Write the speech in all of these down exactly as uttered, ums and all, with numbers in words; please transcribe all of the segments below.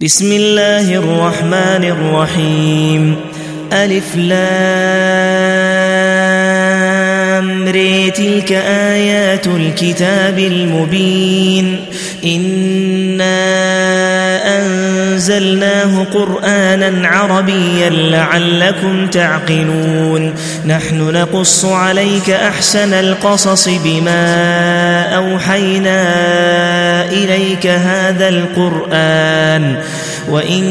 بسم الله الرحمن الرحيم. ألف لام ر تلك آيات الكتاب المبين إنا أنزلناه قرآنا عربيا لعلكم تعقلون. نحن نقص عليك أحسن القصص بما أوحينا إليك هذا القرآن وإن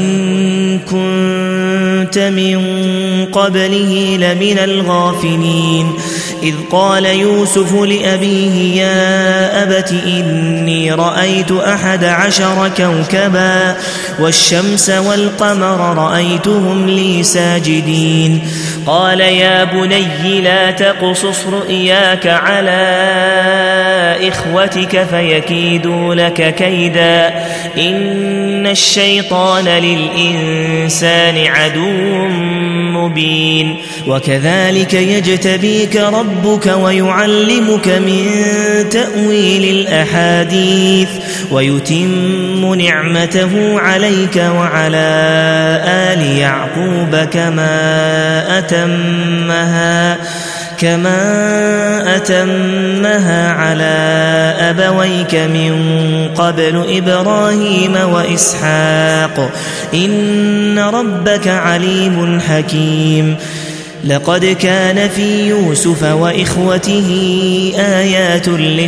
كنت من قبله لمن الغافلين. إذ قال يوسف لأبيه يا أبت إني رأيت أحد عشر كوكبا والشمس والقمر رأيتهم لي ساجدين. قال يا بني لا تقصص رؤياك على إخوتك فيكيدوا لك كيدا إن الشيطان للإنسان عدو مبين. وكذلك يجتبيك ربك ويعلمك من تأويل الأحاديث ويتم نعمته عليك وعلى آل يعقوب كما أتمها كما أتمها على أبويك من قبل إبراهيم وإسحاق إن ربك عليم حكيم. لقد كان في يوسف وإخوته آيات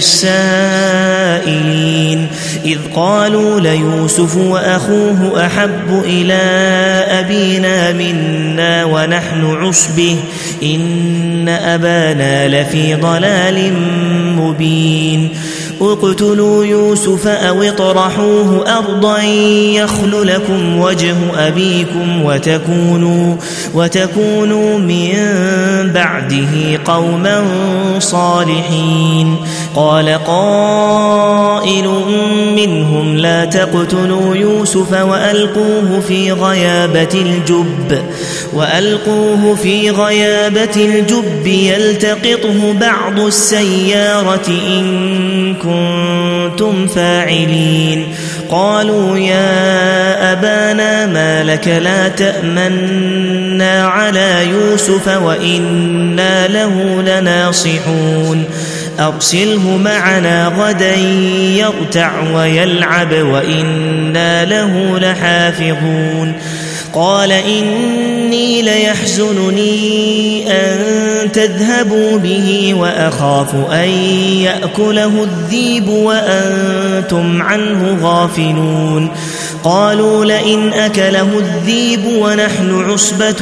للسائلين إذ قالوا ليوسف وأخوه أحب إلى أبينا منا ونحن عصبه إن أبانا لفي ضلال مبين. اقتلوا يوسف أو اطرحوه أرضا يخل لكم وجه أبيكم وتكونوا, وتكونوا من بعده قوما صالحين. قال قائل منهم لا تقتلوا يوسف وألقوه في غيابة الجب وألقوه في غيابة الجب يلتقطه بعض السيارة إن كنتم فاعلين. قالوا يا أبانا ما لك لا تأمنا على يوسف وإنا له لناصحون أرسله معنا غدا يرتع ويلعب وإنا له لحافظون. قال إني ليحزنني أن تذهبوا به وأخاف أن يأكله الذيب وأنتم عنه غافلون. قالوا لئن أكله الذيب ونحن عصبة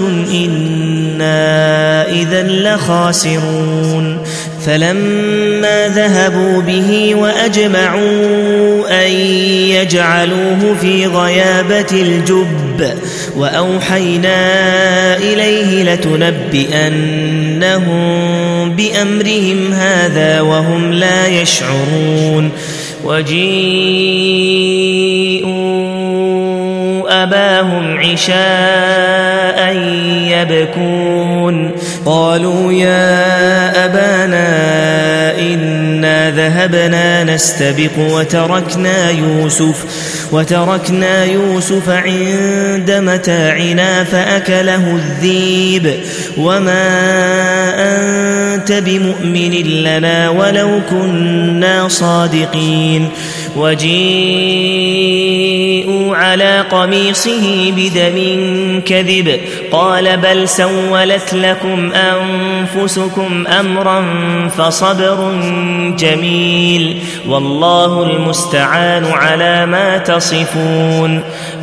إنا إذا لخاسرون. فلما ذهبوا به وأجمعوا أن يجعلوه في غيابة الجب وأوحينا إليه لتنبئنهم بأمرهم هذا وهم لا يشعرون. وجيءوا أباهم عشاء يبكون قالوا يا أبانا إنا ذهبنا نستبق وتركنا يوسف وتركنا يوسف عند متاعنا فأكله الذيب وما أنت بمؤمن لنا ولو كنا صادقين. وجيءوا على قميصه بدم كذب قال بل سولت لكم أنفسكم أمرا فصبر جميل والله المستعان على ما تصفون.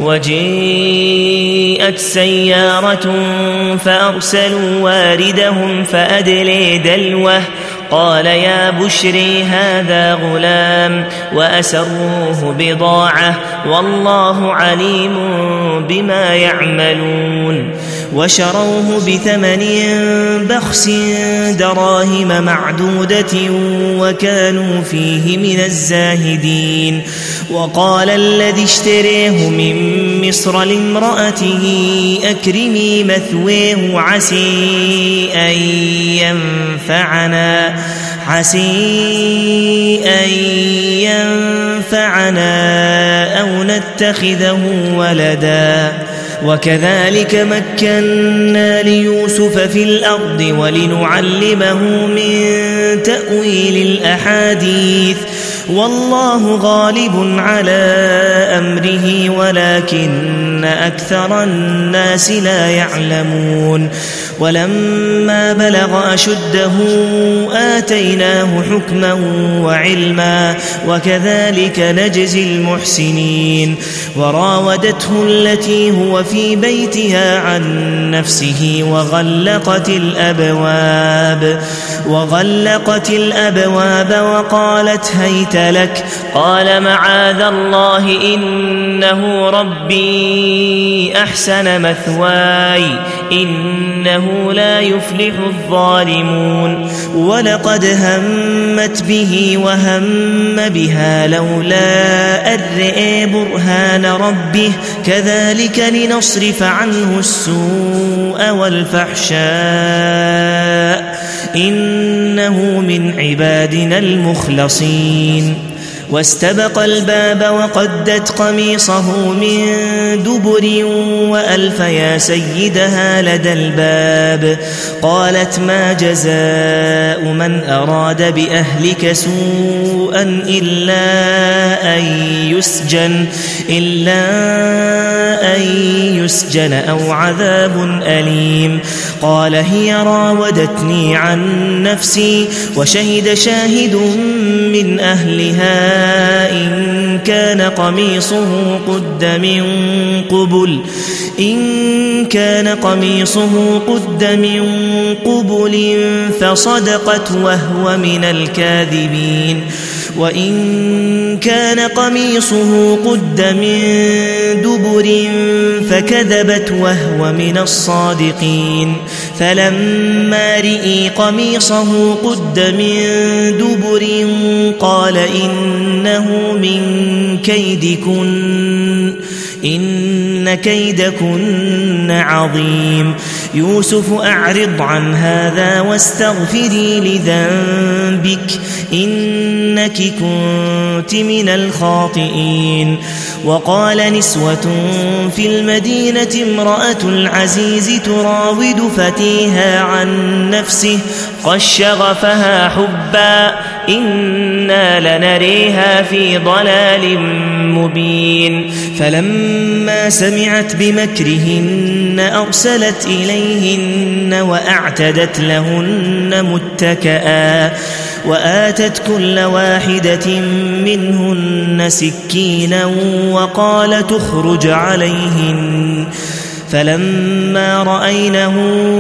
وجيءت سيارة فأرسلوا واردهم فأدلي دلوه قال يا بشري هذا غلام وأسروه بضاعة والله عليم بما يعملون. وشروه بثمن بخس دراهم معدودة وكانوا فيه من الزاهدين. وقال الذي اشتريه من مصر لامرأته أكرمي مثواه عسي أن ينفعنا عسي أن ينفعنا أو نتخذه ولدا وكذلك مكنا ليوسف في الأرض ولنعلمه من تأويل الأحاديث والله غالب على أمره ولكن أكثر الناس لا يعلمون ولما بلغ أشده آتيناه حكما وعلما وكذلك نجزي المحسنين وراودته التي هو في بيتها عن نفسه وغلقت الأبواب وغلقت الأبواب وقالت هيت لك قال معاذ الله إنه ربي أحسن مثواي إنه لا يفلح الظالمون ولقد همت به وهم بها لولا أن رأى برهان ربه كذلك لنصرف عنه السوء والفحشاء إنه من عبادنا المخلصين واستبق الباب وقدت قميصه من دبر وألف يا سيدها لدى الباب قالت ما جزاء من أراد بأهلك سوءا إلا أن يسجن إلا أن يسجن أو عذاب أليم قال هي راودتني عن نفسي وشهد شاهد من أهلها إن كان قميصه قد من قبل إن كان قميصه قد من قبل فصدقت وهو من الكاذبين وإن كان قميصه قد من دبر فكذبت وهو من الصادقين فلما رئي قميصه قد من دبر قال إنه من كيدكن إن كيدكن عظيم يوسف أعرض عن هذا واستغفري لذنبك إنك كنت من الخاطئين وقال نسوة في المدينة امرأة العزيز تراود فتيها عن نفسه قد شغفها حبا إنا لنريها في ضلال مبين فلما سمعت بمكرهن أرسلت إليهن وأعتدت لهن متكئا وآتت كل واحدة منهن سكينا وقال تخرج عليهن فلما رأينه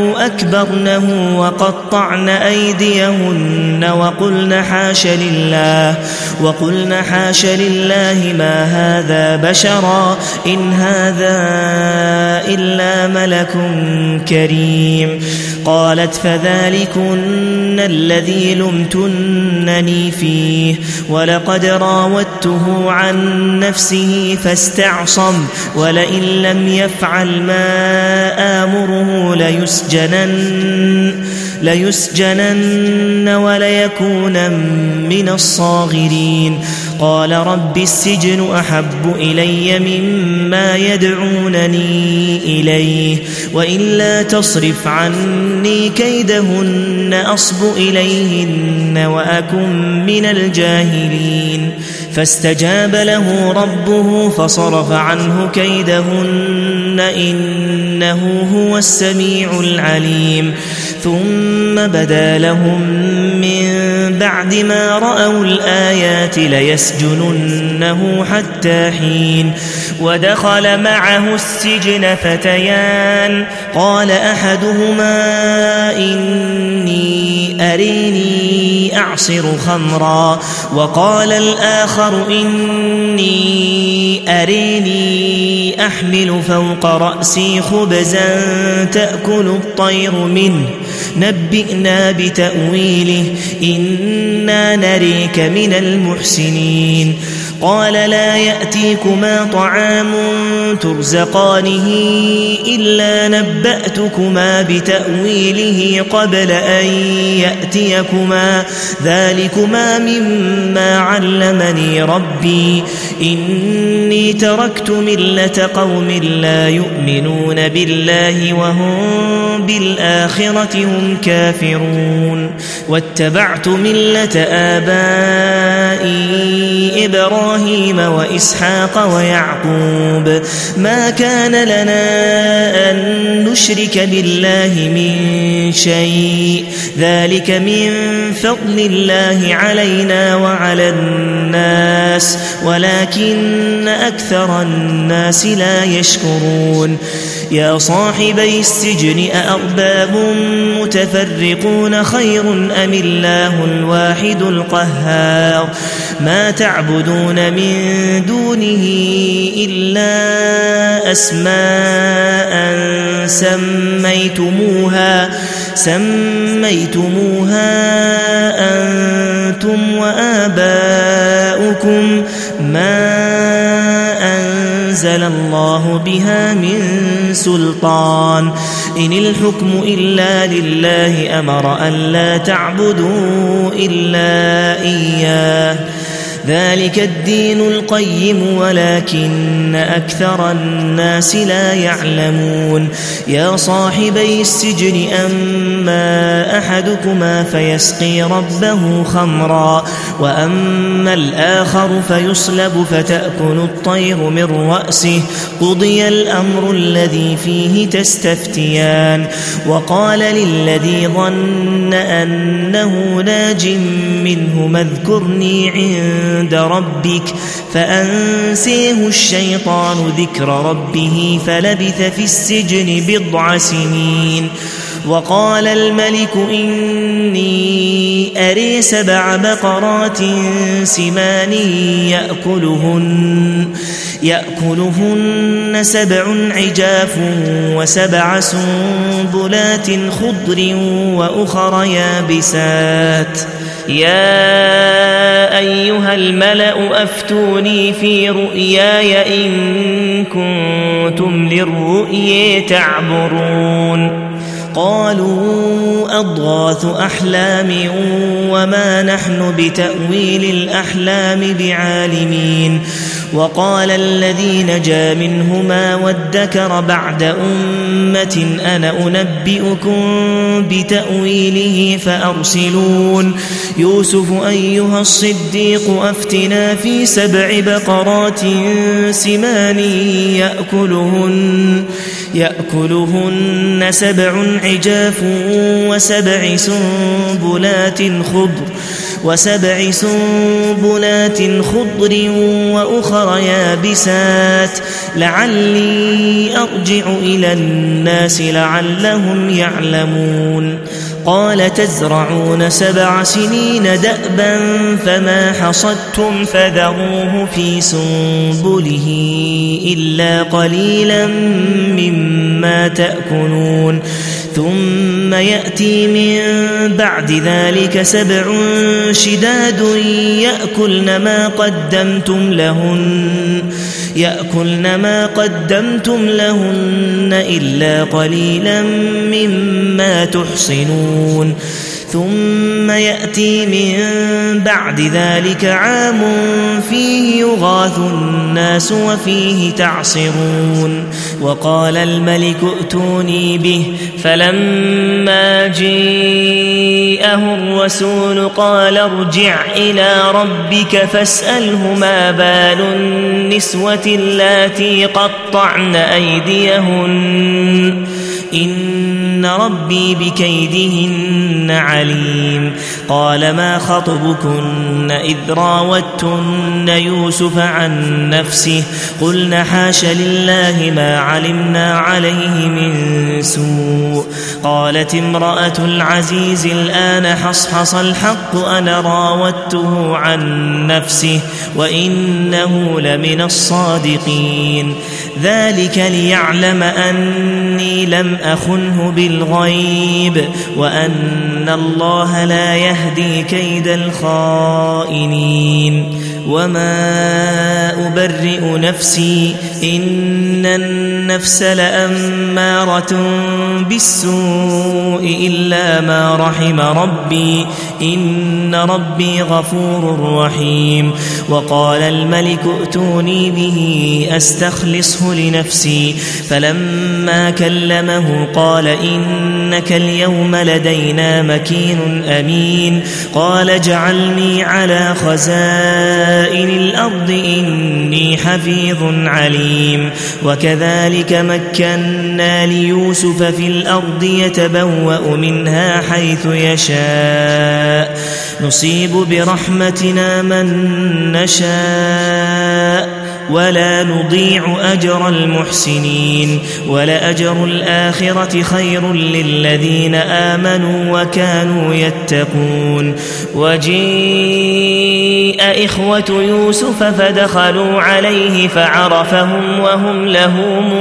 أكبرنه وقطعن أيديهن وقلن حاش لله وقلن حاش لله ما هذا بشرا إن هذا إلا ملك كريم قالت فذلكن الذي لمتنني فيه ولقد راودته عن نفسه فاستعصم ولئن لم يفعل ما آمره ليسجنن ليسجنن وليكون من الصاغرين قال رب السجن أحب إلي مما يدعونني إليه وإلا تصرف عني كيدهن أصب إليهن وأكن من الجاهلين فاستجاب له ربه فصرف عنه كيدهن إنه هو السميع العليم ثم بدا لهم من بعد ما رأوا الآيات ليسجننه حتى حين ودخل معه السجن فتيان قال أحدهما إني أريني أعصر خمرا وقال الآخر إني أريني أحمل فوق رأسي خبزا تأكل الطير منه نبئنا بتأويله إنا نريك من المحسنين قال لا يأتيكما طعام ترزقانه إلا نبأتكما بتأويله قبل أن يأتيكما ذلكما مما علمني ربي إني تركت ملة قوم لا يؤمنون بالله وهم بالآخرة هم كافرون واتبعت ملة آبائي إبراهيم وإسحاق ويعقوب ما كان لنا أن نشرك بالله من شيء ذلك من فضل الله علينا وعلى الناس ولكن أكثر الناس لا يشكرون يا صاحبي السجن أأرباب متفرقون خير أم الله الواحد القهار ما تعبدون من دونه إلا أسماء سميتموها سميتموها أنتم وآباؤكم ما أنزل الله بها من سلطان إن الحكم إلا لله أمر أن لا تعبدوا إلا إياه ذلك الدين القيم ولكن أكثر الناس لا يعلمون يا صاحبي السجن أما أحدكما فيسقي ربه خمرا وأما الآخر فيصلب فتأكل الطير من رأسه قضي الأمر الذي فيه تستفتيان وقال للذي ظن أنه ناج منه اذكرني عند عند ربك فأنسيه الشيطان ذكر ربه فلبث في السجن بضع سنين وقال الملك إني أري سبع بقرات سمان يأكلهن يأكلهن سبع عجاف وسبع سنبلات خضر وأخر يابسات يا أيها الملأ أفتوني في رؤياي إن كنتم للرؤيا تعبرون قالوا أضغاث أحلام وما نحن بتأويل الأحلام بعالمين وقال الذي نجا منهما وادكر بعد أمة أنا أنبئكم بتأويله فأرسلون يوسف أيها الصديق أفتنا في سبع بقرات سمان يأكلهن يأكلهن سبع عجاف وسبع سنبلات خضر وسبع سنبلات خضر وأخر يابسات لعلي أرجع إلى الناس لعلهم يعلمون قال تزرعون سبع سنين دأبا فما حصدتم فذروه في سنبله إلا قليلا مما تأكلون ثم يأتي من بعد ذلك سبع شداد يأكلن ما قدمتم لهن يأكلن ما قدمتم لهن إلا قليلا مما تحصنون ثم يأتي من بعد ذلك عام فيه يغاث الناس وفيه تعصرون وقال الملك ائتوني به فلما جاءه الرسول قال ارجع إلى ربك فاسأله ما بال النسوة اللاتي قطعن أيديهن إن ربي بكيدهن عليم قال ما خطبكن إذ راوتن يوسف عن نفسه قلن حاش لله ما علمنا عليه من سوء قالت امرأة العزيز الآن حصحص الحق أنا راودته عن نفسه وإنه لمن الصادقين ذلك ليعلم أني لم أخنه بالغيب وأن الله لا يهدي كيد الخائنين وما أبرئ نفسي إن النفس لأمارة بالسوء إلا ما رحم ربي إن ربي غفور رحيم. وقال الملك ائتوني به أستخلصه لنفسي فلما كلمه قال إنك اليوم لدينا مكين أمين. قال اجعلني على خزائن الأرض إني حفيظ عليم. وكذلك مكنا ليوسف في الأرض يتبوأ منها حيث يشاء نصيب برحمتنا من نشاء ولا نضيع أجر المحسنين ولأجر الآخرة خير للذين آمنوا وكانوا يتقون. وجيء إخوة يوسف فدخلوا عليه فعرفهم وهم له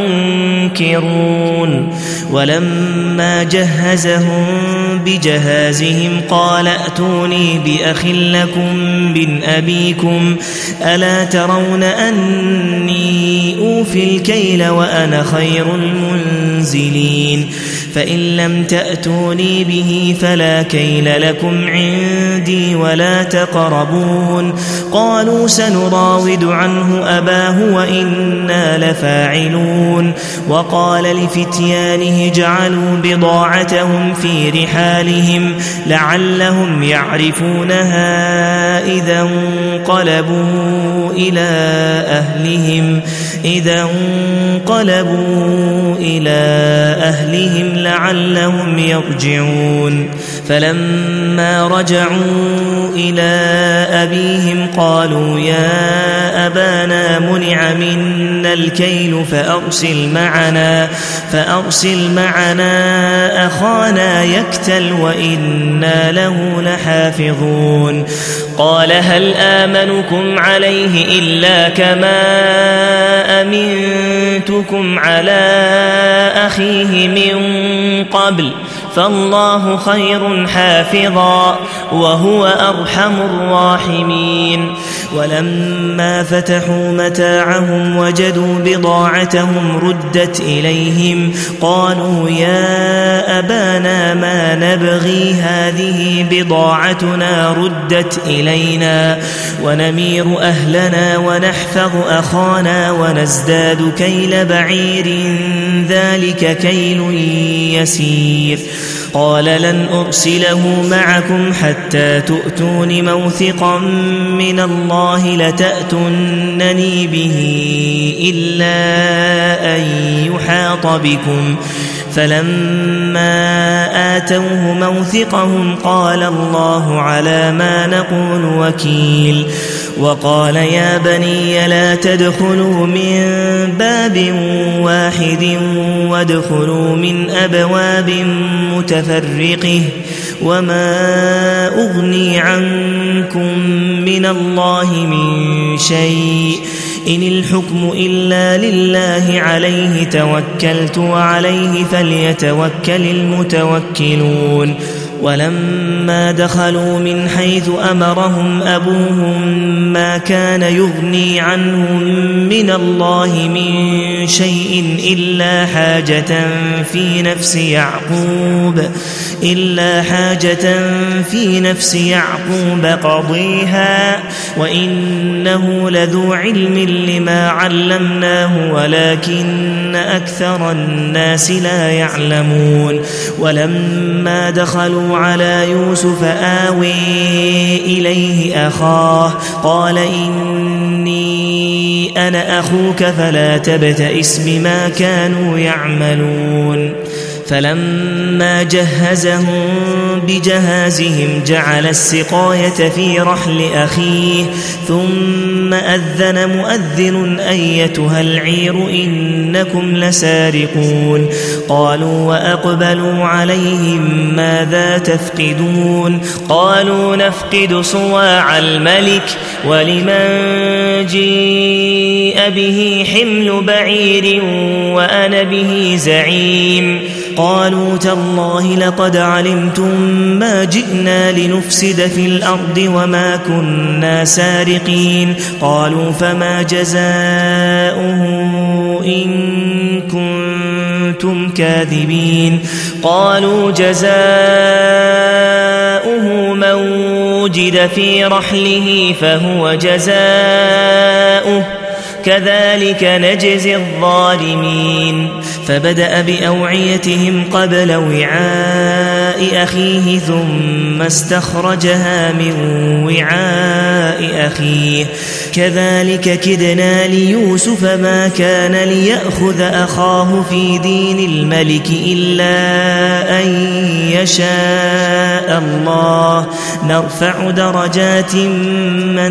منكرون. ولما جهزهم بجهازهم قال ائتوني بأخ لكم من أبيكم ألا ترون أني أوفي الكيل وأنا خير المنزلين فإن لم تأتوني به فلا كيل لكم عندي ولا تقربون. قالوا سنراود عنه أباه وإنا لفاعلون. وقال لفتيانه جعلوا بضاعتهم في رحالهم لعلهم يعرفونها إذا انقلبوا إلى أهلهم إذا انقلبوا إلى أهلهم لعلهم يرجعون. فلما رجعوا إلى أبيهم قالوا يا أبانا منع منا الكيل فأرسل معنا فأرسل معنا أخانا يكتل وإنا له لحافظون. قال هل آمنكم عليه إلا كما أمنتكم على أخيه من قبل فالله خير حافظا وهو أرحم الراحمين. ولما فتحوا متاعهم وجدوا بضاعتهم ردت إليهم قالوا يا أبانا ما نبغي هذه بضاعتنا ردت إلينا ونمير أهلنا ونحفظ أخانا ونزداد كيل بعير ذلك كيل يسير. قال لن أرسله معكم حتى تؤتون موثقا من الله لتأتونني به إلا أن يحاط بكم. فلما آتوه موثقهم قال الله على ما نقول وكيل. وقال يا بني لا تدخلوا من باب واحد وادخلوا من أبواب متفرقة وما أغني عنكم من الله من شيء إن الحكم إلا لله عليه توكلت وعليه فليتوكل المتوكلون. ولما دخلوا من حيث أمرهم أبوهم ما كان يغني عنهم من الله من شيء إلا حاجة في نفس يعقوب إلا حاجة في نفس يعقوب قضيها وإنه لذو علم لما علمناه ولكن أكثر الناس لا يعلمون. ولما دخلوا على يوسف آوي إليه أخاه قال إني أنا أخوك فلا تبتئس بما كانوا يعملون. فلما جهزهم بجهازهم جعل السقاية في رحل أخيه ثم أذن مؤذن أيتها العير إنكم لسارقون. قالوا وأقبلوا عليهم ماذا تفقدون قالوا نفقد صواع الملك ولمن جيء به حمل بعير وأنا به زعيم. قالوا تالله لقد علمتم ما جئنا لنفسد في الأرض وما كنا سارقين قالوا فما جزاؤه إن كنتم كاذبين قالوا جزاؤه من وجد في رحله فهو جزاؤه كذلك نجزي الظالمين فبدأ بأوعيتهم قبل وعاء أخيه ثم استخرجها من وعاء أخيه كذلك كدنا ليوسف ما كان ليأخذ أخاه في دين الملك إلا أن يشاء الله نرفع درجات من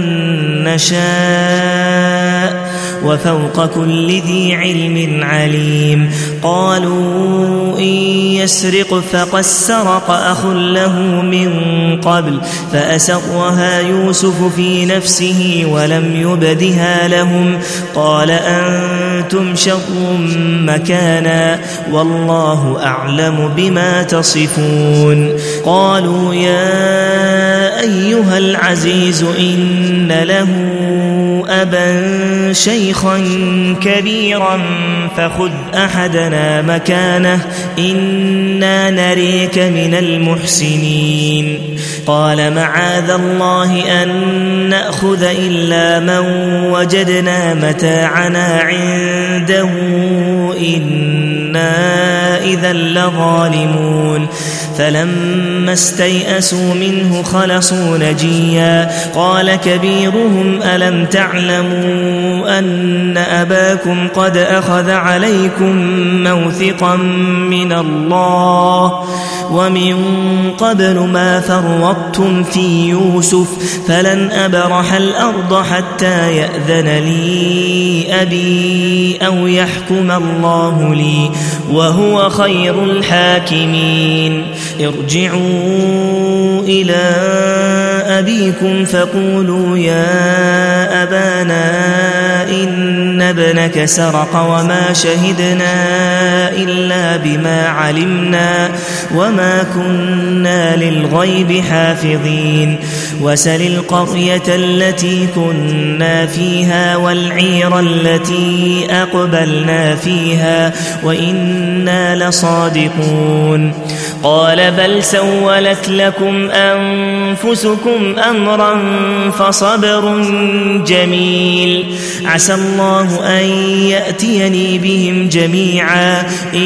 نشاء وفوق كل ذي علم عليم قالوا إن يسرق فقد سرق أخ له من قبل فأسرها يوسف في نفسه ولم يبدها لهم قال أنتم شر مكانا والله أعلم بما تصفون قالوا يا أيها العزيز إن له أبا شيخا كبيرا فخذ أحدنا مكانه إنا نريك من المحسنين قال معاذ الله أن نأخذ إلا من وجدنا متاعنا عنده إنا إذا لظالمون فلما استيئسوا منه خلصوا نجيا قال كبيرهم ألم تعلموا أن أباكم قد أخذ عليكم موثقا من الله ومن قبل ما فرطتم في يوسف فلن أبرح الأرض حتى يأذن لي أبي أو يحكم الله لي وهو خير الحاكمين ارجعوا إلى أبيكم فقولوا يا أبانا إن ابنك سرق وما شهدنا إلا بما علمنا وما كنا للغيب حافظين وسل القرية التي كنا فيها والعير التي أقبلنا فيها وإنا لصادقون قال بل سولت لكم أنفسكم أمرا فصبر جميل عسى الله أن يأتيني بهم جميعا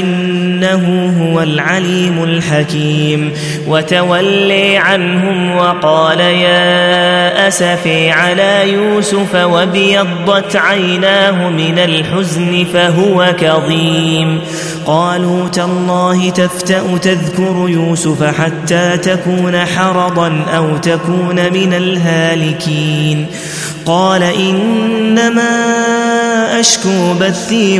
إنه هو العليم الحكيم وتولي عنهم وقال يا أسفي على يوسف وابيضت عيناه من الحزن فهو كظيم قالوا تالله تفتأ تذكر يوسف حتى تكون حرضا أو تكون من الهالكين قال إنما أشكو بثي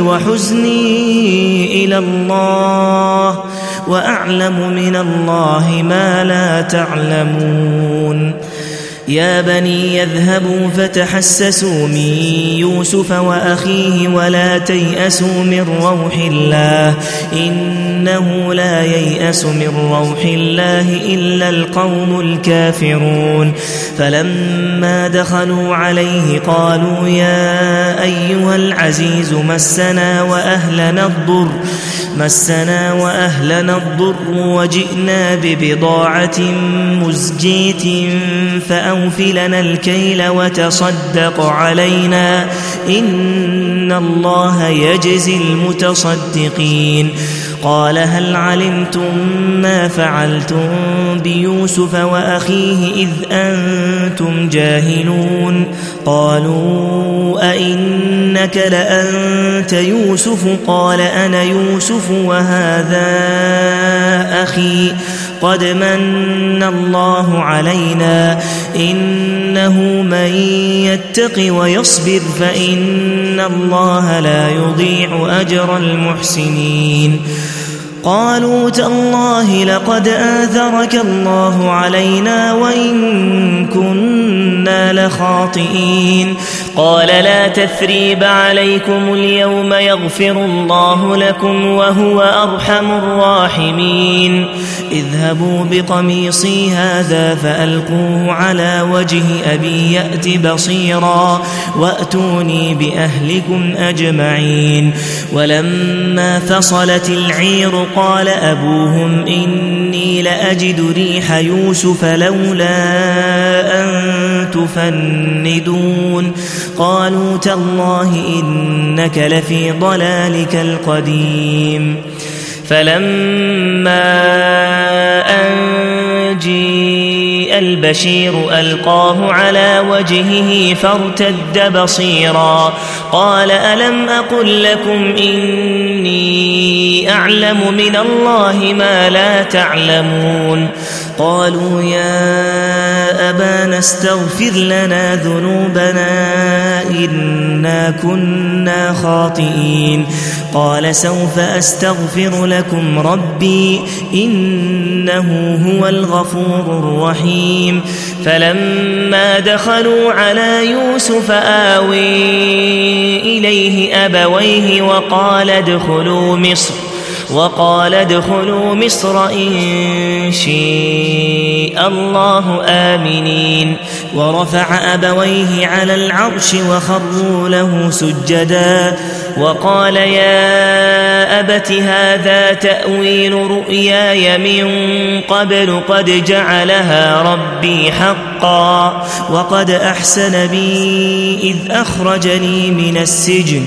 وحزني إلى الله وأعلم من الله ما لا تعلمون يا بني يذهبوا فتحسسوا من يوسف وأخيه ولا تيأسوا من روح الله إنه لا ييأس من روح الله إلا القوم الكافرون فلما دخلوا عليه قالوا يا أيها العزيز مسنا وأهلنا الضر مسنا وأهلنا الضر وجئنا ببضاعة مزجية فأوفلنا الكيل وتصدق علينا إن الله يجزي المتصدقين قال هل علمتم ما فعلتم بيوسف وأخيه إذ أنتم جاهلون قالوا أئنك لأنت يوسف قال أنا يوسف وهذا أخي قد من الله علينا إنه من يتق ويصبر فإن الله لا يضيع أجر المحسنين قالوا تالله لقد آثرك الله علينا وإن كنا لخاطئين قال لا تثريب عليكم اليوم يغفر الله لكم وهو أرحم الراحمين اذهبوا بقميصي هذا فألقوه على وجه أبي يأت بصيرا وأتوني بأهلكم أجمعين ولما فصلت العير قال أبوهم إني لأجد ريح يوسف لولا أن تفندون قالوا تالله إنك لفي ضلالك القديم فلما أن جيء البشير ألقاه على وجهه فارتد بصيرا قال ألم أقل لكم إني أعلم من الله ما لا تعلمون قالوا يا أبانا استغفر لنا ذنوبنا إنا كنا خاطئين قال سوف أستغفر لكم ربي إنه هو الغفور الرحيم فلما دخلوا على يوسف آوي إليه أبويه وقال ادخلوا مصر وقال ادخلوا مصر إن شاء الله آمنين ورفع أبويه على العرش وخروا له سجدا وقال يا أبت هذا تأويل رؤياي من قبل قد جعلها ربي حقا وقد أحسن بي إذ أخرجني من السجن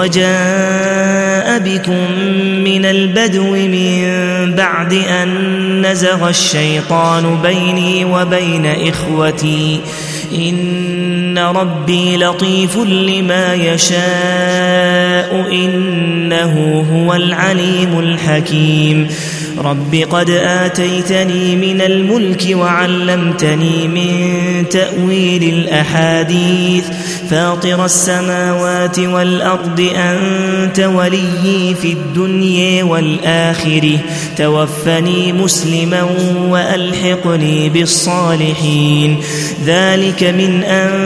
وجاء بكم من البدو من بعد أن نزغ الشيطان بيني وبين إخوتي إن ربي لطيف لما يشاء إنه هو العليم الحكيم رب قد آتيتني من الملك وعلمتني من تأويل الأحاديث فاطر السماوات والأرض أنت وليي في الدنيا والآخرة توفني مسلما وألحقني بالصالحين ذلك من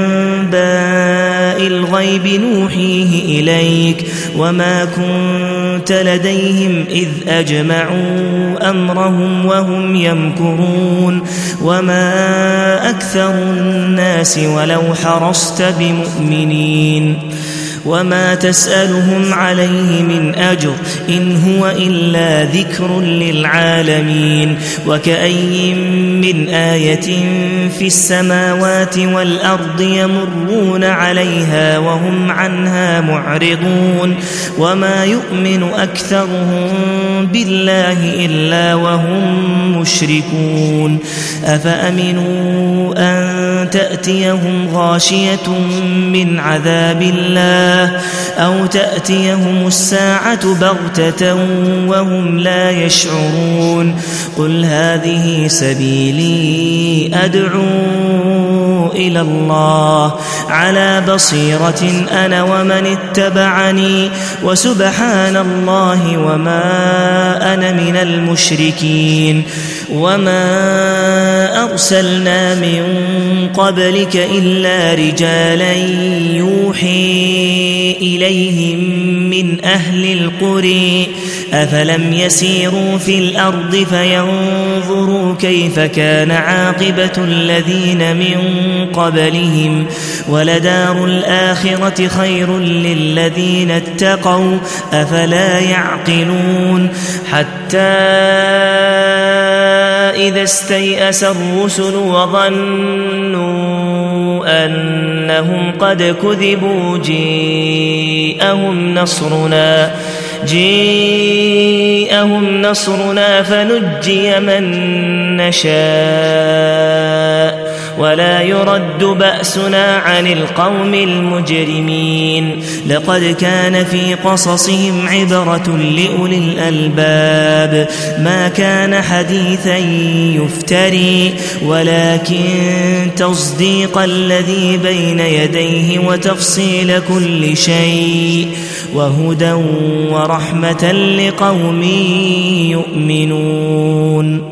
أنباء الغيب نوحيه إليك وما كنت لديهم إذ أجمعوا أمرهم وهم يمكرون وما أكثر الناس ولو حرصت بمؤمنين وما تسألهم عليه من أجر إن هو إلا ذكر للعالمين وكأي من آية في السماوات والأرض يمرون عليها وهم عنها معرضون وما يؤمن أكثرهم بالله إلا وهم مشركون أفأمنوا أن تأتيهم غاشية من عذاب الله أو تأتيهم الساعة بغتة وهم لا يشعرون قل هذه سبيلي أدعو إلى الله على بصيرة أنا ومن اتبعني وسبحان الله وما أنا من المشركين وما أرسلنا من قبلك إلا رجالا يوحي إليهم من أهل القرى أفلم يسيروا في الأرض فينظروا كيف كان عاقبة الذين من قبلهم ولدار الآخرة خير للذين اتقوا أفلا يعقلون حتى إذا استيأس الرسل وظنوا أنهم قد كذبوا جاءهم نصرنا جاءهم نصرنا فنجي من نشاء ولا يرد بأسنا عن القوم المجرمين لقد كان في قصصهم عبرة لأولي الألباب ما كان حديثا يفتري ولكن تصديق الذي بين يديه وتفصيل كل شيء وهدى ورحمة لقوم يؤمنون